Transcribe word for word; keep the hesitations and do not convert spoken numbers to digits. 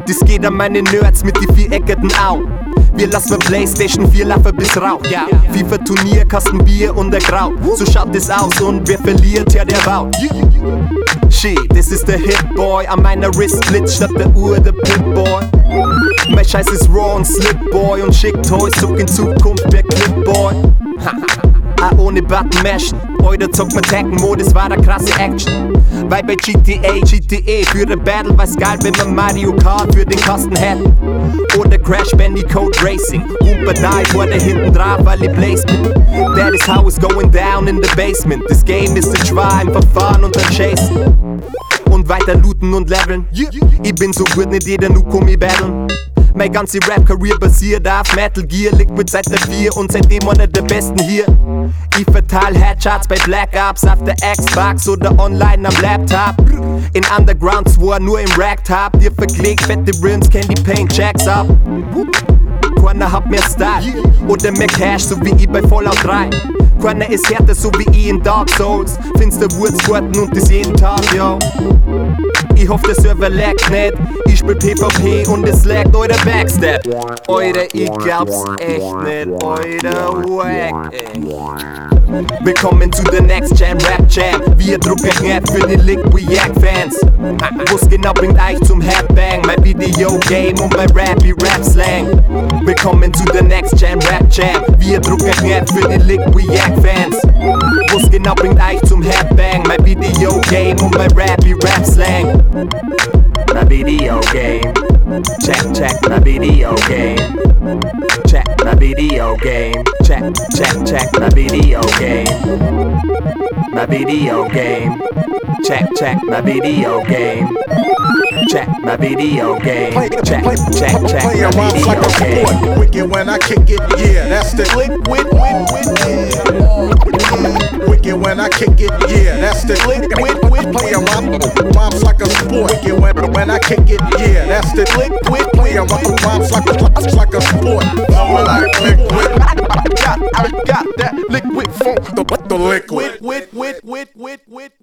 Das geht an meine Nerds mit die viereckigen Augen. Wir lassen Playstation vier laufen bis Rauch. FIFA Turnier, Kasten Bier und der Grau. So schaut es aus und wer verliert, ja der baut. Shit, das ist der Hitboy. An meiner Wrist glitzt statt der Uhr der Pitboy. Mein Scheiß ist raw und Slipboy und schick Toys, zurück in Zukunft, wer Clipboy. Ah, ohne Button mashen. Heute zockt man Tekken-Modus, war da krasse Action. Weil bei G T A, G T E für den Battle war's geil, wenn man Mario Kart für den Kasten hätte. Oder Crash Bandicoot Racing. Humper Dive wurde hinten drauf, weil ich blaze bin. That is how it's going down in the basement. Das Game ist nicht schwer, einfach fahren und dann chasen. Und weiter looten und leveln. Ich bin so gut, nicht jeder nu komm ich battlen. Meine ganze Rap-Career basiert auf Metal Gear. Liquid seit der vier und seitdem einer der Besten hier. Ich verteil Headshots bei Black Ops auf der Xbox oder online am Laptop. In Underground zwei nur im Ragtop. Ihr verklickt fette Rims, Candy Paint Jacks ab. Keiner hat mehr Style oder mehr Cash, so wie ich bei Fallout drei. Keiner ist härter, so wie ich in Dark Souls. Finster Wurzgarten und das jeden Tag, yo. Ich hoffe, der Server laggt nicht. Ich spiel PvP und es laggt eure Backstab. Eure, ich glaub's echt nicht. Eure Wack, ey. Willkommen zu der Next Jam Rap Jam. Wir drucken Rap für die Liquid Fans. Was genau bringt euch zum Headbang? Mein Video Game und mein Rappy Rap Slang. Willkommen zu der Next Jam Rap Jam. Wir drucken Rap für die Liquid Fans. Was genau bringt euch zum Headbang? Mein Video Game und mein Rappy Rap Slang. My video game. Check, check my video game. Check my video game. Check, check, check my video game. My video game. Check, check my video game. Check my video game. Check, check, check my video game. Wicked when I kick it, yeah, that's the liquid, win, win, yeah. Wicked when I kick it, yeah, that's the liquid, win, play a rhymes like a sport. Wicked when, when I kick it, yeah, that's the liquid, play a rhymes like a, like a sport. I'm like liquid, I got, I got that liquid funk, the, the liquid, wit, wit, wit, wit, wit.